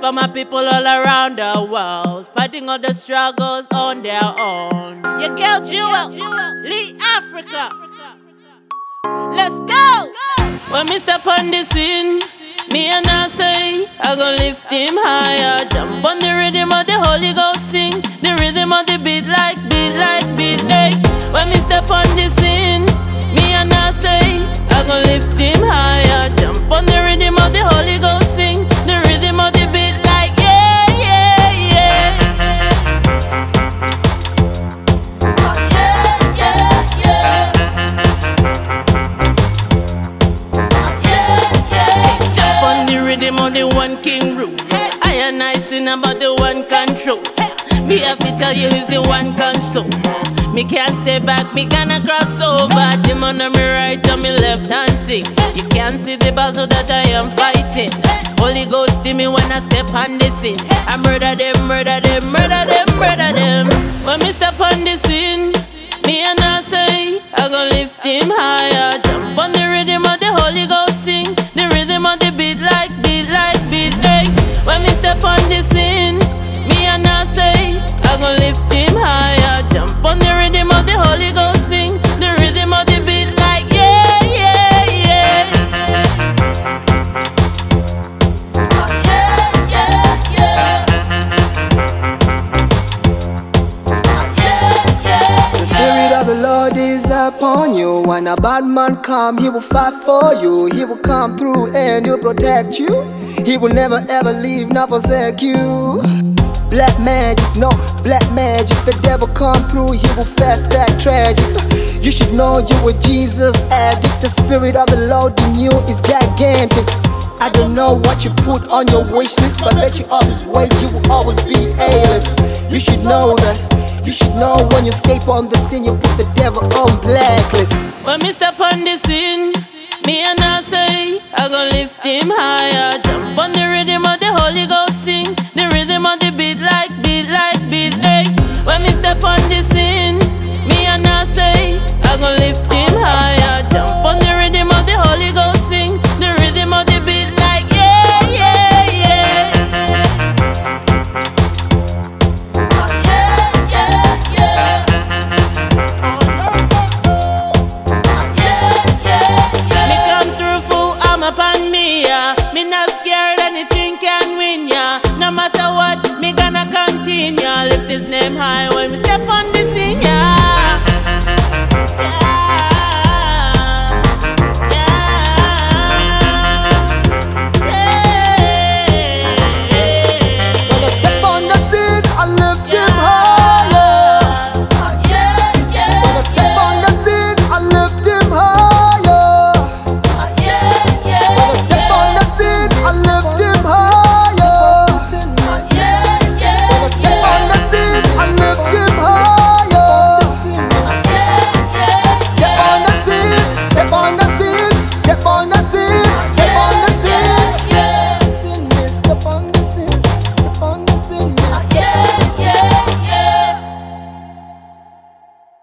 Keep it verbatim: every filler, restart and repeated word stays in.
for my people all around the world, fighting all the struggles on their own. Your girl Jewel, Lee Africa. Let's go! When me step on the scene, me and I say, I gon' lift him higher. Jump on the rhythm of the Holy Ghost, sing the rhythm of the beat like beat like beat. Hey. When me step on the scene, me and I say, I gon' lift him higher. Jump on the rhythm of the Holy Ghost, sing the rhythm of the beat like yeah, yeah, yeah. Yeah, yeah, yeah. Yeah, yeah. Jump on the rhythm of the one king rule. I and I sing about the one control. Me have to tell you he's the one console. Me can't stay back, me gonna cross over. Them on me right on me left hand thing. You can't see the battle that I am fighting. Holy Ghost in me when I step on the scene. I murder them, murder them, murder them, murder them. When me step on the scene, me and I say, I gon' lift him higher. Jump on the rhythm of the Holy Ghost, sing the rhythm of the beat like beat like beat. Hey. When me step on the scene, me and I say, I gon' lift him higher. Jump on the rhythm of the Holy Ghost, sing the rhythm of the beat like yeah, yeah, yeah. Yeah, yeah, yeah. Yeah, yeah. The Spirit of the Lord is upon you. When a bad man come, he will fight for you. He will come through and he'll protect you. He will never ever leave nor forsake you. Black magic, no black magic. The devil come through, he will fast that tragic. You should know you were Jesus addict. The Spirit of the Lord in you is gigantic. I don't know what you put on your wish list, but bet you always wait, you will always be A-list. You should know that. You should know when you escape on the scene, you put the devil on blacklist. When me step on the scene, me and I say, I gon' lift him higher. Jump on the rhythm of the Holy Ghost, sing the rhythm of the beat like beat like beat. Hey. When me step on the scene,